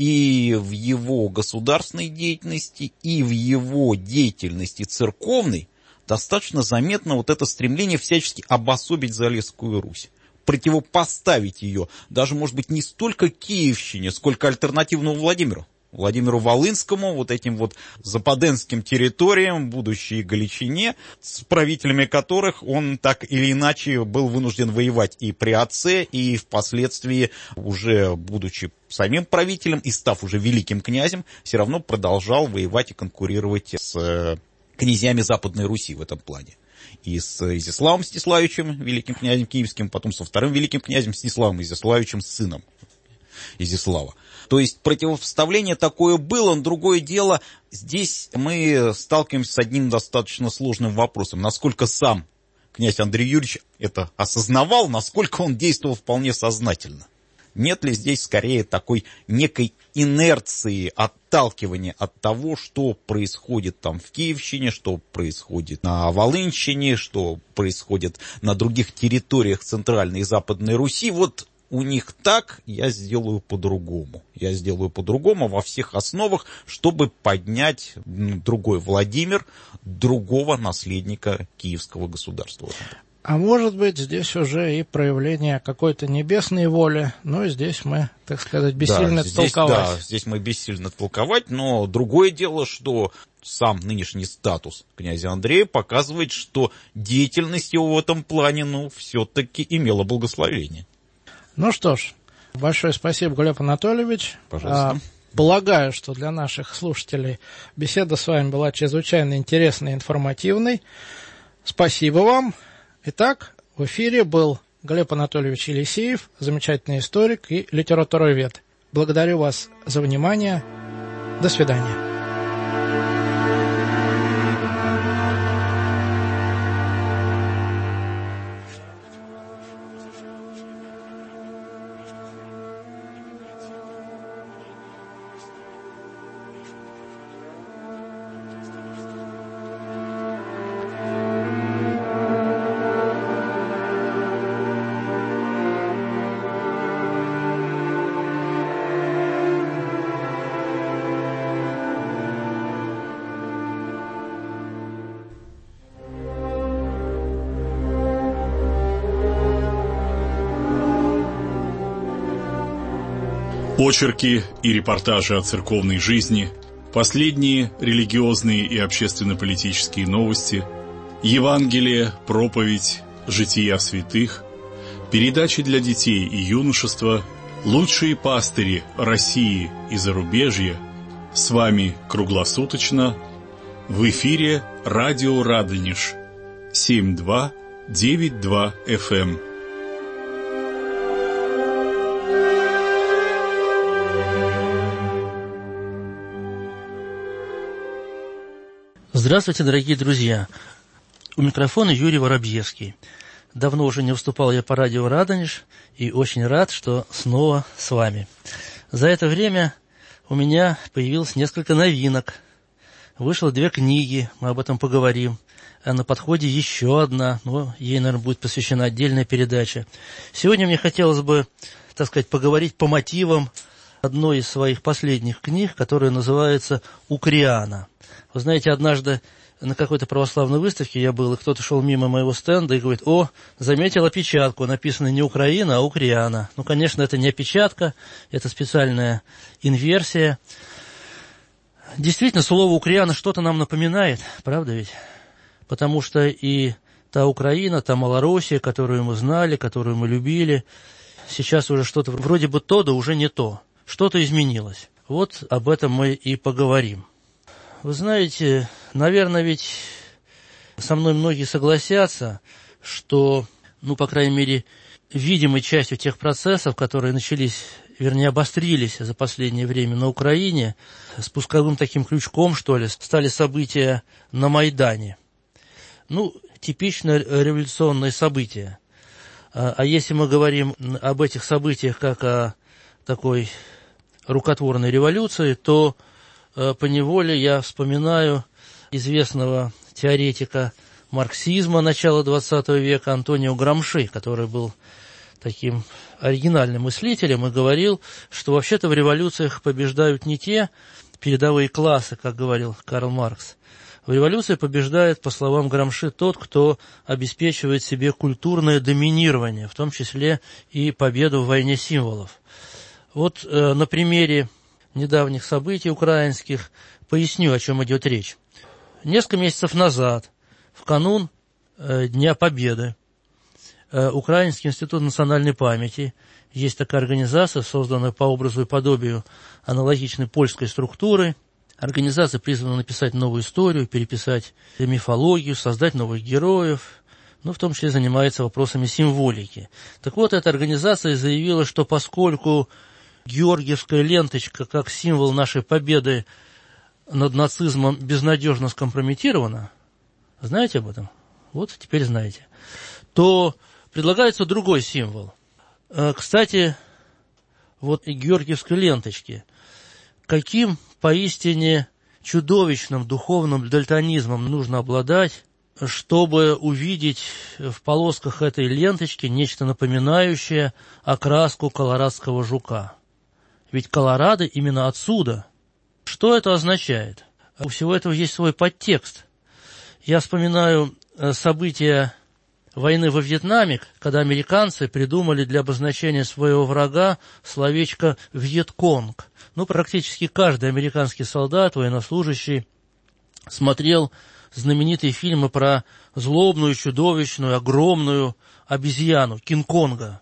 и в его государственной деятельности, и в его деятельности церковной достаточно заметно вот это стремление всячески обособить Залесскую Русь, противопоставить ее, даже, может быть, не столько Киевщине, сколько альтернативному Владимиру. Владимиру Волынскому, вот этим вот западенским территориям, будущей Галичине, с правителями которых он так или иначе был вынужден воевать и при отце, и впоследствии, уже будучи самим правителем и став уже великим князем, все равно продолжал воевать и конкурировать с князьями Западной Руси в этом плане. И с Изяславом Мстиславичем, великим князем киевским, потом со вторым великим князем Мстиславом Изяславичем, сыном Изяслава. То есть противопоставление такое было, но другое дело, здесь мы сталкиваемся с одним достаточно сложным вопросом. Насколько сам князь Андрей Юрьевич это осознавал, насколько он действовал вполне сознательно. Нет ли здесь скорее такой некой инерции, отталкивания от того, что происходит там в Киевщине, что происходит на Волынщине, что происходит на других территориях Центральной и Западной Руси. Вот у них так, я сделаю по-другому. Я сделаю по-другому во всех основах, чтобы поднять другой Владимир, другого наследника Киевского государства. А может быть, здесь уже и проявление какой-то небесной воли, но здесь мы, так сказать, бессильно да, толковать. Здесь, да, здесь мы бессильно толковать, но другое дело, что сам нынешний статус князя Андрея показывает, что деятельность его в этом плане, ну, все-таки имела благословение. Ну что ж, большое спасибо, Глеб Анатольевич. Пожалуйста. Полагаю, что для наших слушателей беседа с вами была чрезвычайно интересной и информативной. Спасибо вам. Итак, в эфире был Глеб Анатольевич Елисеев, замечательный историк и литературовед. Благодарю вас за внимание. До свидания. Очерки и репортажи о церковной жизни, последние религиозные и общественно-политические новости, Евангелие, проповедь, жития святых, передачи для детей и юношества, лучшие пастыри России и зарубежья с вами круглосуточно в эфире радио Радонеж семь два девять два эф эм. Здравствуйте, дорогие друзья. У микрофона Юрий Воробьевский. Давно уже не выступал я по радио «Радонеж» и очень рад, что снова с вами. За это время у меня появилось несколько новинок. Вышло две книги, мы об этом поговорим. А на подходе еще одна, но ей, наверное, будет посвящена отдельная передача. Сегодня мне хотелось бы, так сказать, поговорить по мотивам одной из своих последних книг, которая называется «Укриана». Вы знаете, однажды на какой-то православной выставке я был, и кто-то шел мимо моего стенда и говорит: «О, заметил опечатку, написано не Украина, а Укриана». Ну, конечно, это не опечатка, это специальная инверсия. Действительно, слово «Укриана» что-то нам напоминает, правда ведь? Потому что и та Украина, та Малороссия, которую мы знали, которую мы любили, сейчас уже что-то вроде бы то, да уже не то. Что-то изменилось. Вот об этом мы и поговорим. Вы знаете, наверное, ведь со мной многие согласятся, что, ну, по крайней мере, видимой частью тех процессов, которые начались, вернее, обострились за последнее время на Украине, спусковым таким крючком, что ли, стали события на Майдане. Ну, типичное революционное событие. А если мы говорим об этих событиях как о такой рукотворной революции, то поневоле я вспоминаю известного теоретика марксизма начала двадцатого века Антонио Грамши, который был таким оригинальным мыслителем и говорил, что вообще-то в революциях побеждают не те передовые классы, как говорил Карл Маркс. В революции побеждает, по словам Грамши, тот, кто обеспечивает себе культурное доминирование, в том числе и победу в войне символов. Вот э, на примере недавних событий украинских поясню, о чем идет речь. Несколько месяцев назад, в канун э, Дня Победы, э, Украинский институт национальной памяти, есть такая организация, созданная по образу и подобию аналогичной польской структуры. Организация призвана написать новую историю, переписать мифологию, создать новых героев, но в том числе занимается вопросами символики. Так вот, эта организация заявила, что поскольку георгиевская ленточка, как символ нашей победы над нацизмом, безнадежно скомпрометирована, знаете об этом? Вот теперь знаете. То предлагается другой символ. Кстати, вот и георгиевской ленточки. Каким поистине чудовищным духовным дальтонизмом нужно обладать, чтобы увидеть в полосках этой ленточки нечто напоминающее окраску колорадского жука? Ведь Колорадо именно отсюда. Что это означает? У всего этого есть свой подтекст. Я вспоминаю события войны во Вьетнаме, когда американцы придумали для обозначения своего врага словечко «Вьетконг». Ну, практически каждый американский солдат, военнослужащий, смотрел знаменитые фильмы про злобную, чудовищную, огромную обезьяну, Кинг-Конга.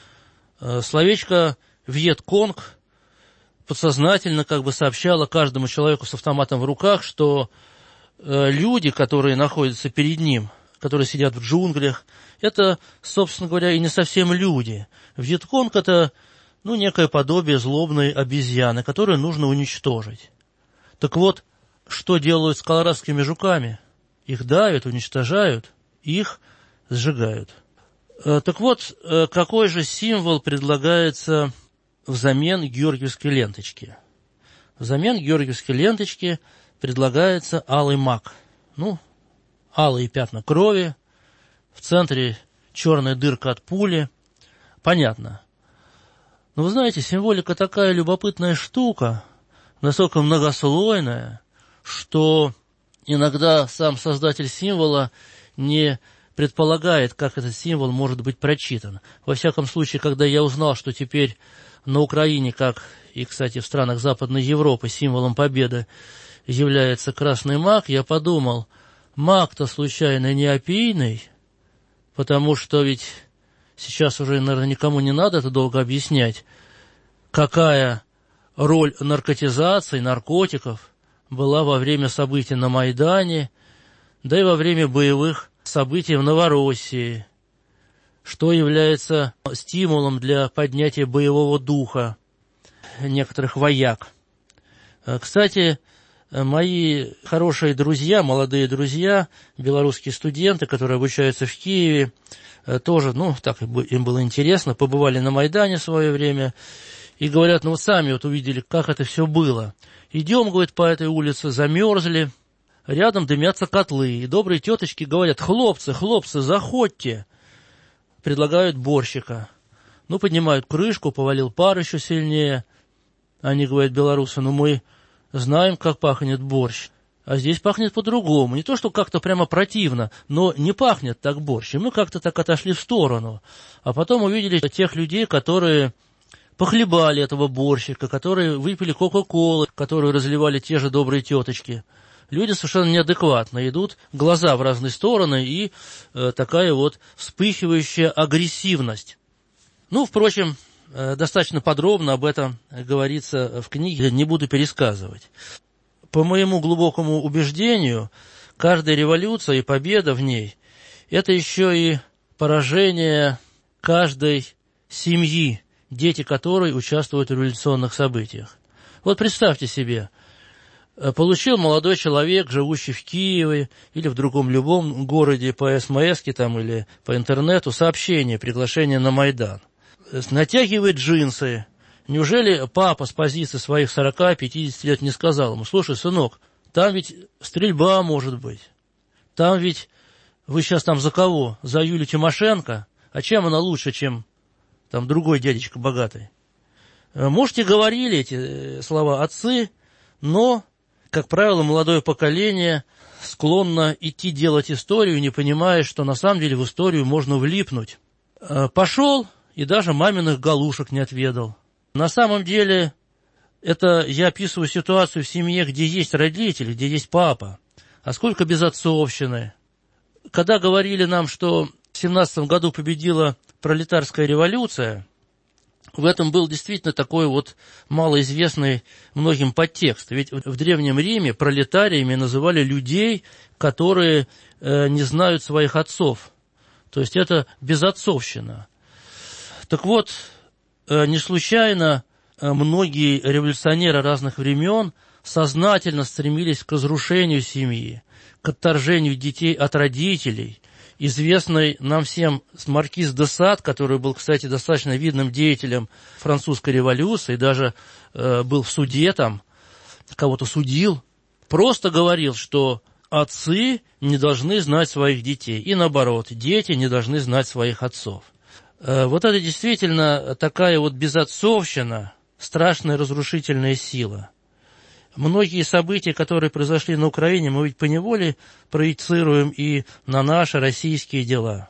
Словечко «Вьетконг» подсознательно как бы сообщало каждому человеку с автоматом в руках, что э, люди, которые находятся перед ним, которые сидят в джунглях, это, собственно говоря, и не совсем люди. Вьетконг – это, ну, некое подобие злобной обезьяны, которую нужно уничтожить. Так вот, что делают с колорадскими жуками? Их давят, уничтожают, их сжигают. Э, так вот, э, какой же символ предлагается взамен георгиевской ленточки? Взамен георгиевской ленточки предлагается алый мак. Ну, алые пятна крови, в центре черная дырка от пули. Понятно. Но вы знаете, символика такая любопытная штука, настолько многослойная, что иногда сам создатель символа не предполагает, как этот символ может быть прочитан. Во всяком случае, когда я узнал, что теперь на Украине, как и, кстати, в странах Западной Европы, символом победы является красный мак, я подумал, мак-то случайно не опийный, потому что ведь сейчас уже, наверное, никому не надо это долго объяснять, какая роль наркотизации, наркотиков была во время событий на Майдане, да и во время боевых событий в Новороссии, что является стимулом для поднятия боевого духа некоторых вояк. Кстати, мои хорошие друзья, молодые друзья, белорусские студенты, которые обучаются в Киеве, тоже, ну, так им было интересно, побывали на Майдане в свое время, и говорят, ну, вот сами вот увидели, как это все было. Идем, говорит, по этой улице, замерзли, рядом дымятся котлы, и добрые теточки говорят, хлопцы, хлопцы, заходьте, предлагают борщика. Ну, поднимают крышку, повалил пар еще сильнее. Они говорят, белорусы, ну, мы знаем, как пахнет борщ. А здесь пахнет по-другому. Не то, что как-то прямо противно, но не пахнет так борщ. И мы как-то так отошли в сторону. А потом увидели тех людей, которые похлебали этого борщика, которые выпили кока-колы, которую разливали те же добрые теточки. Люди совершенно неадекватно идут, глаза в разные стороны и э, такая вот вспыхивающая агрессивность. Ну, впрочем, э, достаточно подробно об этом говорится в книге, не буду пересказывать. По моему глубокому убеждению, каждая революция и победа в ней – это еще и поражение каждой семьи, дети которой участвуют в революционных событиях. Вот представьте себе, получил молодой человек, живущий в Киеве или в другом любом городе по эс-эм-эске там, или по интернету, сообщение, приглашение на Майдан. Натягивает джинсы. Неужели папа с позиции своих сорока-пятидесяти лет не сказал ему, слушай, сынок, там ведь стрельба может быть, там ведь вы сейчас там за кого? За Юлию Тимошенко? А чем она лучше, чем там другой дядечка богатый? Может, и говорили эти слова отцы, но, как правило, молодое поколение склонно идти делать историю, не понимая, что на самом деле в историю можно влипнуть. Пошел и даже маминых галушек не отведал. На самом деле, это я описываю ситуацию в семье, где есть родители, где есть папа. А сколько безотцовщины. Когда говорили нам, что в семнадцатом году победила пролетарская революция, в этом был действительно такой вот малоизвестный многим подтекст. Ведь в Древнем Риме пролетариями называли людей, которые э, не знают своих отцов. То есть это безотцовщина. Так вот, не случайно многие революционеры разных времен сознательно стремились к разрушению семьи, к отторжению детей от родителей. Известный нам всем маркиз де Сад, который был, кстати, достаточно видным деятелем французской революции, даже э, был в суде там, кого-то судил, просто говорил, что отцы не должны знать своих детей, и наоборот, дети не должны знать своих отцов. Вот это действительно такая вот безотцовщина, страшная разрушительная сила. Многие события, которые произошли на Украине, мы ведь поневоле проецируем и на наши российские дела.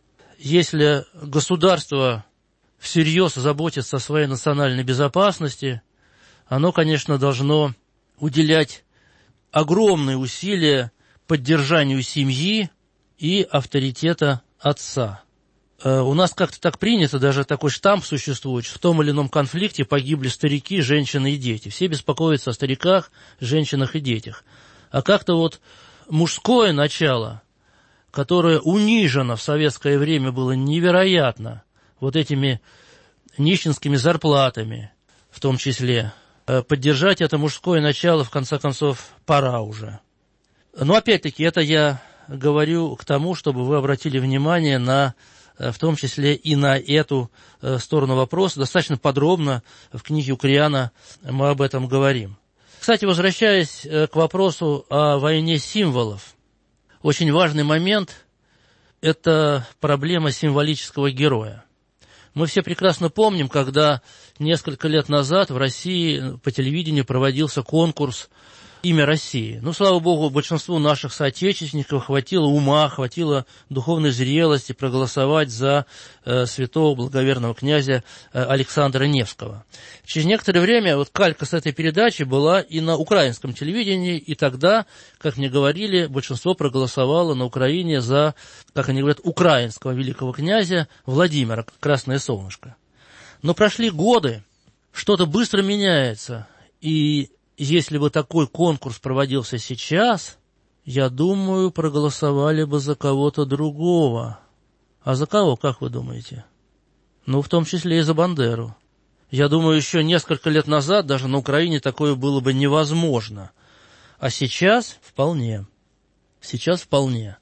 Если государство всерьез заботится о своей национальной безопасности, оно, конечно, должно уделять огромные усилия поддержанию семьи и авторитета отца. У нас как-то так принято, даже такой штамп существует, в том или ином конфликте погибли старики, женщины и дети. Все беспокоятся о стариках, женщинах и детях. А как-то вот мужское начало, которое унижено в советское время было невероятно, вот этими нищенскими зарплатами в том числе, поддержать это мужское начало, в конце концов, пора уже. Но опять-таки это я говорю к тому, чтобы вы обратили внимание на в том числе и на эту сторону вопроса. Достаточно подробно в книге Укриана мы об этом говорим. Кстати, возвращаясь к вопросу о войне символов, очень важный момент – это проблема символического героя. Мы все прекрасно помним, когда несколько лет назад в России по телевидению проводился конкурс «Имя России». Ну, слава богу, большинству наших соотечественников хватило ума, хватило духовной зрелости проголосовать за э, святого благоверного князя э, Александра Невского. Через некоторое время вот калька с этой передачи была и на украинском телевидении, и тогда, как мне говорили, большинство проголосовало на Украине за, как они говорят, украинского великого князя Владимира, Красное Солнышко. Но прошли годы, что-то быстро меняется, и если бы такой конкурс проводился сейчас, я думаю, проголосовали бы за кого-то другого. А за кого, как вы думаете? Ну, в том числе и за Бандеру. Я думаю, еще несколько лет назад даже на Украине такое было бы невозможно. А сейчас вполне. Сейчас вполне.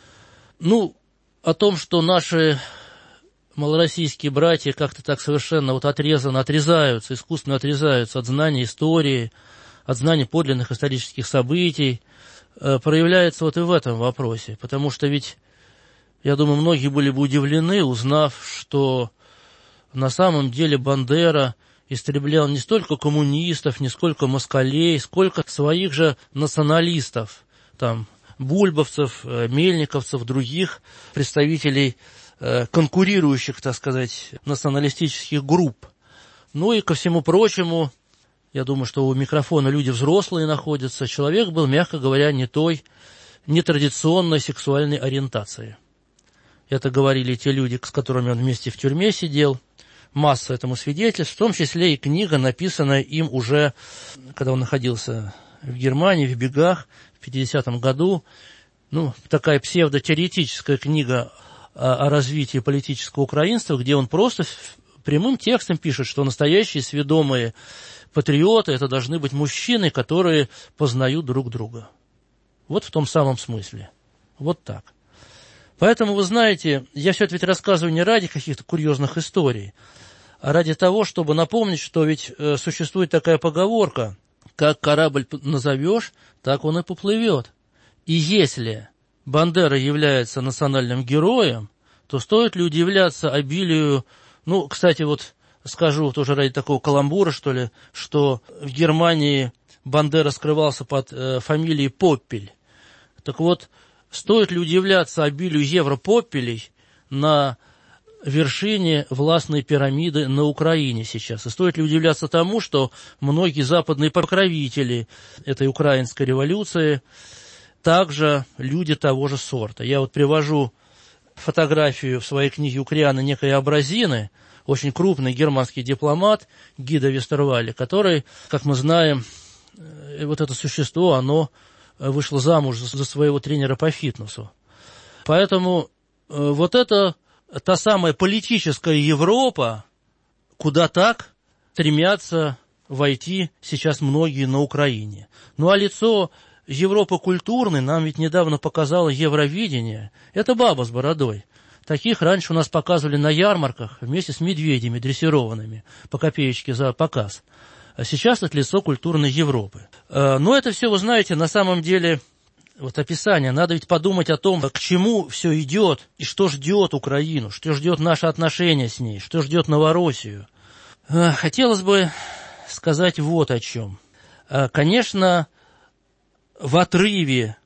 Ну, о том, что наши малороссийские братья как-то так совершенно вот отрезаны, отрезаются, искусственно отрезаются от знания истории, от знания подлинных исторических событий, проявляется вот и в этом вопросе. Потому что ведь, я думаю, многие были бы удивлены, узнав, что на самом деле Бандера истреблял не столько коммунистов, не сколько москалей, сколько своих же националистов, там, бульбовцев, мельниковцев, других представителей конкурирующих, так сказать, националистических групп. Ну и ко всему прочему, я думаю, что у микрофона люди взрослые находятся, человек был, мягко говоря, не той, нетрадиционной сексуальной ориентации. Это говорили те люди, с которыми он вместе в тюрьме сидел. Масса этому свидетельств, в том числе и книга, написанная им уже, когда он находился в Германии, в бегах, в пятидесятом году. Ну, такая псевдотеоретическая книга о, о развитии политического украинства, где он просто прямым текстом пишет, что настоящие сведомые патриоты – это должны быть мужчины, которые познают друг друга. Вот в том самом смысле. Вот так. Поэтому, вы знаете, я все это ведь рассказываю не ради каких-то курьезных историй, а ради того, чтобы напомнить, что ведь э, существует такая поговорка: как корабль назовешь, так он и поплывет. И если Бандера является национальным героем, то стоит ли удивляться обилию, ну, кстати, вот скажу тоже ради такого каламбура, что ли, что в Германии Бандера скрывался под э, фамилией Поппель. Так вот, стоит ли удивляться обилию европоппелей на вершине властной пирамиды на Украине сейчас? И стоит ли удивляться тому, что многие западные покровители этой украинской революции также люди того же сорта? Я вот привожу фотографию в своей книге Укриана некой Абразины, очень крупный германский дипломат Гида Вестервале, который, как мы знаем, вот это существо, оно вышло замуж за своего тренера по фитнесу. Поэтому вот это та самая политическая Европа, куда так стремятся войти сейчас многие на Украине. Ну а лицо Европы культурной нам ведь недавно показало Евровидение. Это баба с бородой. Таких раньше у нас показывали на ярмарках вместе с медведями дрессированными по копеечке за показ. А сейчас это лицо культурной Европы. Но это все, вы знаете, на самом деле, вот описание. Надо ведь подумать о том, к чему все идет и что ждет Украину, что ждет наше отношение с ней, что ждет Новороссию. Хотелось бы сказать вот о чем. Конечно, в отрыве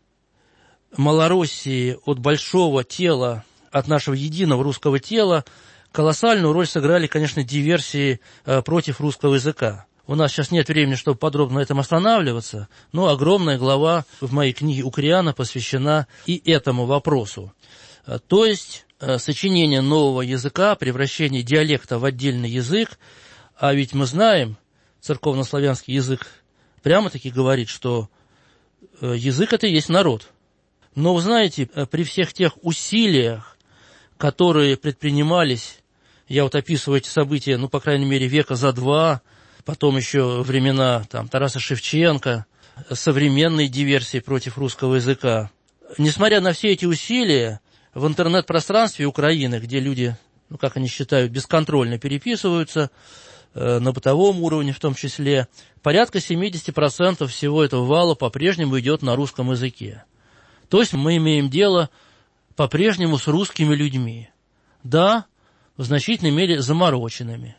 Малороссии от большого тела, от нашего единого русского тела, колоссальную роль сыграли, конечно, диверсии против русского языка. У нас сейчас нет времени, чтобы подробно на этом останавливаться, но огромная глава в моей книге Укриана посвящена и этому вопросу. То есть сочинение нового языка, превращение диалекта в отдельный язык, а ведь мы знаем, церковнославянский язык прямо-таки говорит, что язык – это и есть народ. Но, вы знаете, при всех тех усилиях, которые предпринимались, я вот описываю эти события, ну, по крайней мере, века за два, потом еще времена там, Тараса Шевченко, современные диверсии против русского языка. Несмотря на все эти усилия, в интернет-пространстве Украины, где люди, ну, как они считают, бесконтрольно переписываются, э, на бытовом уровне в том числе, порядка семьдесят процентов всего этого вала по-прежнему идет на русском языке. То есть мы имеем дело по-прежнему с русскими людьми. Да, в значительной мере замороченными.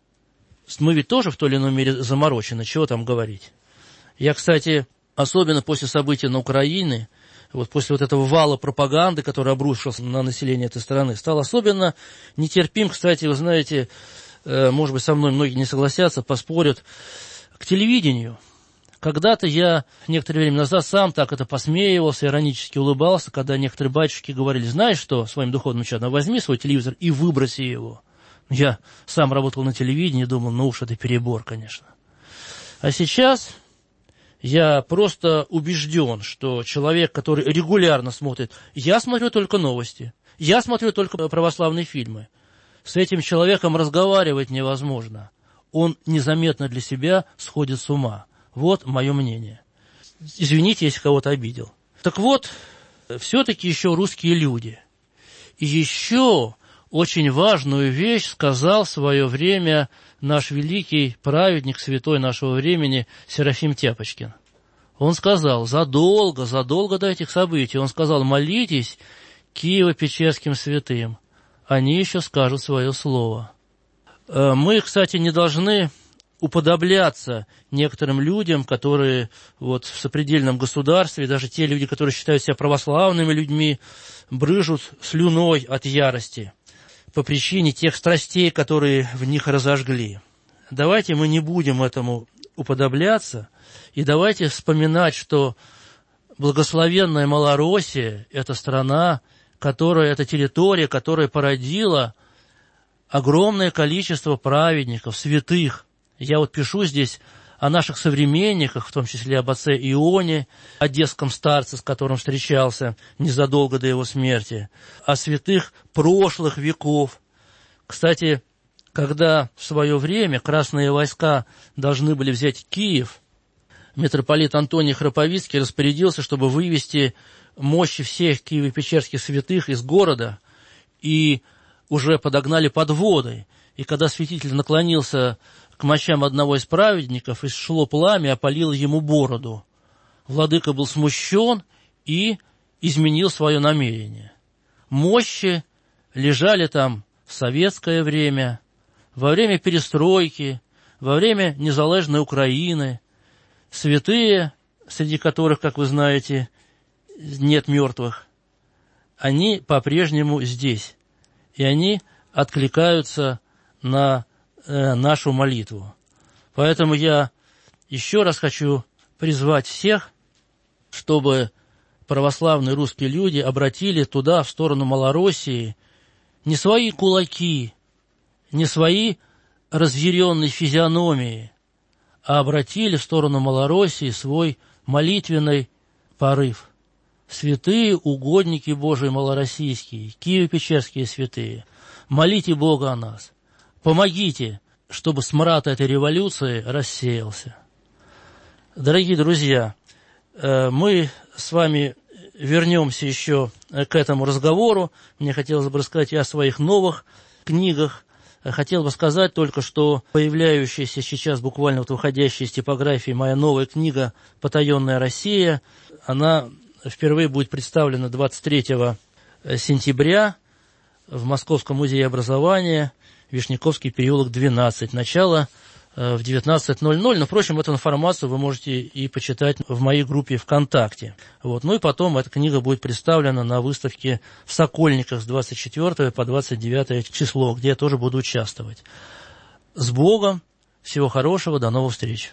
Мы ведь тоже в той или иной мере заморочены, чего там говорить. Я, кстати, особенно после событий на Украине, вот после вот этого вала пропаганды, который обрушился на население этой страны, стал особенно нетерпим, кстати, вы знаете, может быть, со мной многие не согласятся, поспорят, к телевидению. Когда-то я некоторое время назад сам так это посмеивался, иронически улыбался, когда некоторые батюшки говорили: знаешь что, своим духовным чадом, возьми свой телевизор и выброси его. Я сам работал на телевидении и думал, ну уж это перебор, конечно. А сейчас я просто убежден, что человек, который регулярно смотрит, я смотрю только новости, я смотрю только православные фильмы, с этим человеком разговаривать невозможно. Он незаметно для себя сходит с ума. Вот мое мнение. Извините, если кого-то обидел. Так вот, все-таки еще русские люди. И еще очень важную вещь сказал в свое время наш великий праведник, святой нашего времени Серафим Тяпочкин. Он сказал, задолго, задолго до этих событий, он сказал, молитесь Киево-Печерским святым, они еще скажут свое слово. Мы, кстати, не должны уподобляться некоторым людям, которые вот в сопредельном государстве, даже те люди, которые считают себя православными людьми, брыжут слюной от ярости по причине тех страстей, которые в них разожгли. Давайте мы не будем этому уподобляться, и давайте вспоминать, что благословенная Малороссия – это страна, которая, это территория, которая породила огромное количество праведников, святых. Я вот пишу здесь о наших современниках, в том числе об отце Ионе, одесском старце, с которым встречался незадолго до его смерти, о святых прошлых веков. Кстати, когда в свое время красные войска должны были взять Киев, митрополит Антоний Храповицкий распорядился, чтобы вывести мощи всех киево-печерских святых из города, и уже подогнали подводы. И когда святитель наклонился к мощам одного из праведников, и шло пламя, опалило ему бороду. Владыка был смущен и изменил свое намерение. Мощи лежали там в советское время, во время перестройки, во время незалежной Украины. Святые, среди которых, как вы знаете, нет мертвых, они по-прежнему здесь, и они откликаются на э, нашу молитву. Поэтому я еще раз хочу призвать всех, чтобы православные русские люди обратили туда, в сторону Малороссии, не свои кулаки, не свои разъяренные физиономии, а обратили в сторону Малороссии свой молитвенный порыв. Святые угодники Божии малороссийские, Киево-Печерские святые, молите Бога о нас, помогите, чтобы смрад этой революции рассеялся. Дорогие друзья, мы с вами вернемся еще к этому разговору. Мне хотелось бы рассказать и о своих новых книгах. Хотел бы сказать только, что появляющаяся сейчас, буквально вот выходящая из типографии, моя новая книга «Потаенная Россия», она впервые будет представлена двадцать третьего сентября в Московском музее образования, Вишняковский переулок, двенадцать. Начало в девятнадцать ноль ноль, но, впрочем, эту информацию вы можете и почитать в моей группе ВКонтакте. Вот. Ну и потом эта книга будет представлена на выставке в Сокольниках с двадцать четвёртого по двадцать девятое число, где я тоже буду участвовать. С Богом! Всего хорошего, до новых встреч!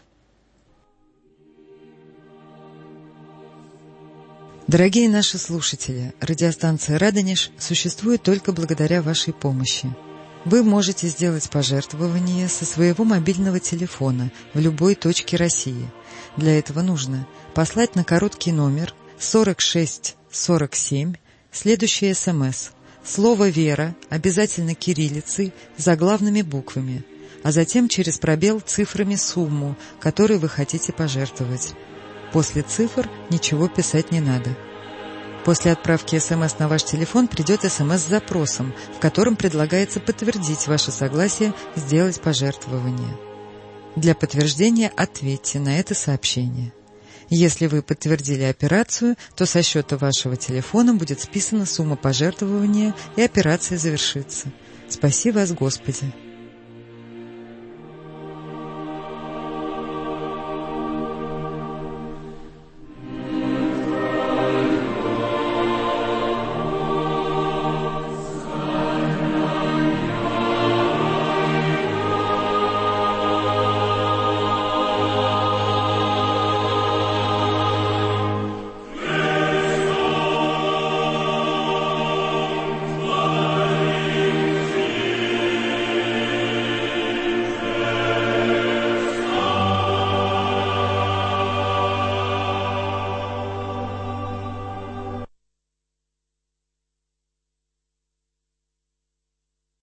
Дорогие наши слушатели, радиостанция «Радонеж» существует только благодаря вашей помощи. Вы можете сделать пожертвование со своего мобильного телефона в любой точке России. Для этого нужно послать на короткий номер сорок шесть сорок семь следующий СМС. Слово «Вера» обязательно кириллицей, заглавными буквами, а затем через пробел цифрами сумму, которую вы хотите пожертвовать. После цифр ничего писать не надо. После отправки СМС на ваш телефон придет СМС с запросом, в котором предлагается подтвердить ваше согласие сделать пожертвование. Для подтверждения ответьте на это сообщение. Если вы подтвердили операцию, то со счета вашего телефона будет списана сумма пожертвования, и операция завершится. Спаси вас, Господи!